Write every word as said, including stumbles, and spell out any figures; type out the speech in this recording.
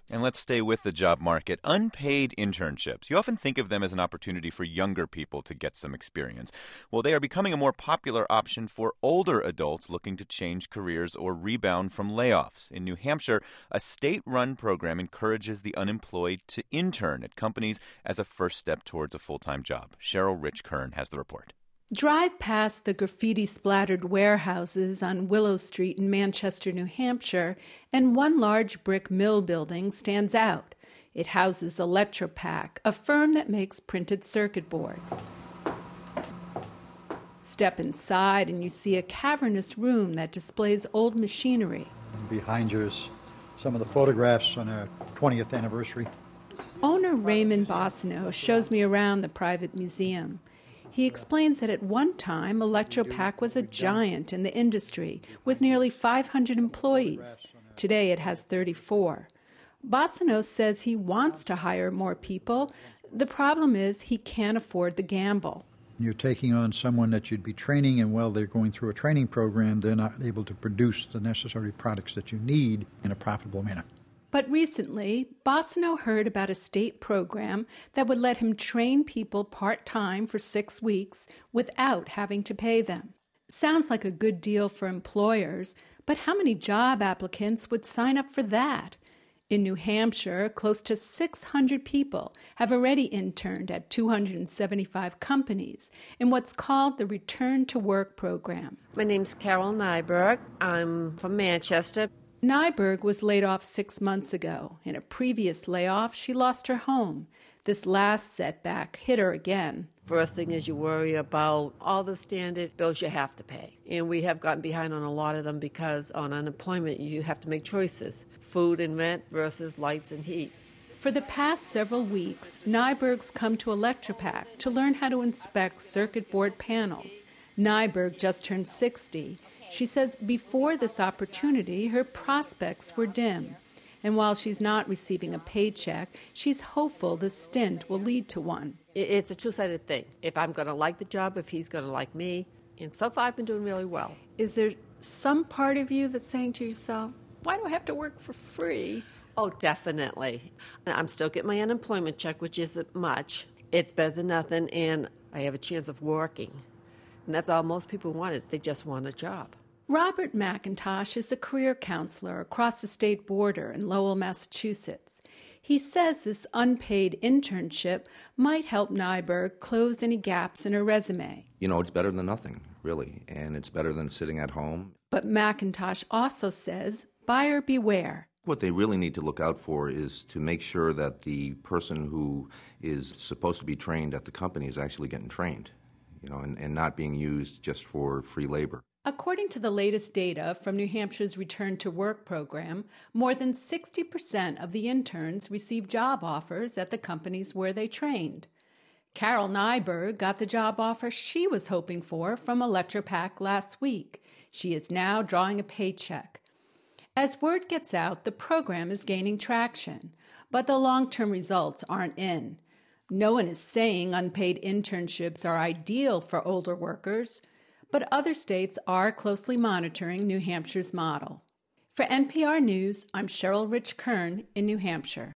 And let's stay with the job market. Unpaid internships. You often think of them as an opportunity for younger people to get some experience. Well, they are becoming a more popular option for older adults looking to change careers or rebound from layoffs. In New Hampshire, a state-run program encourages the unemployed to intern at companies as a first step towards a full-time job. Cheryl Rich Kern has the report. Drive past the graffiti-splattered warehouses on Willow Street in Manchester, New Hampshire, and one large brick mill building stands out. It houses Electropak, a firm that makes printed circuit boards. Step inside and you see a cavernous room that displays old machinery. Behind you is some of the photographs on our twentieth anniversary. Owner Raymond Bossino shows me around the private museum. He explains that at one time, Electropak was a giant in the industry with nearly five hundred employees. Today it has thirty-four. Bossino says he wants to hire more people. The problem is he can't afford the gamble. You're taking on someone that you'd be training, and while they're going through a training program, they're not able to produce the necessary products that you need in a profitable manner. But recently, Bossino heard about a state program that would let him train people part-time for six weeks without having to pay them. Sounds like a good deal for employers, but how many job applicants would sign up for that? In New Hampshire, close to six hundred people have already interned at two hundred seventy-five companies in what's called the Return to Work program. My name's Carol Nyberg. I'm from Manchester. Nyberg was laid off six months ago. In a previous layoff, she lost her home. This last setback hit her again. First thing is you worry about all the standard bills you have to pay. And we have gotten behind on a lot of them because on unemployment you have to make choices. Food and rent versus lights and heat. For the past several weeks, Nyberg's come to Electropak to learn how to inspect circuit board panels. Nyberg just turned sixty. She says before this opportunity, her prospects were dim. And while she's not receiving a paycheck, she's hopeful the stint will lead to one. It's a two-sided thing. If I'm going to like the job, if he's going to like me. And so far, I've been doing really well. Is there some part of you that's saying to yourself, why do I have to work for free? Oh, definitely. I'm still getting my unemployment check, which isn't much. It's better than nothing, and I have a chance of working. And that's all most people want. They just want a job. Robert McIntosh is a career counselor across the state border in Lowell, Massachusetts. He says this unpaid internship might help Nyberg close any gaps in her resume. You know, it's better than nothing, really, and it's better than sitting at home. But McIntosh also says, buyer beware. What they really need to look out for is to make sure that the person who is supposed to be trained at the company is actually getting trained, you know, and, and not being used just for free labor. According to the latest data from New Hampshire's Return to Work program, more than sixty percent of the interns receive job offers at the companies where they trained. Carol Nyberg got the job offer she was hoping for from Electropak last week. She is now drawing a paycheck. As word gets out, the program is gaining traction, but the long-term results aren't in. No one is saying unpaid internships are ideal for older workers, but other states are closely monitoring New Hampshire's model. For N P R News, I'm Cheryl Rich Kern in New Hampshire.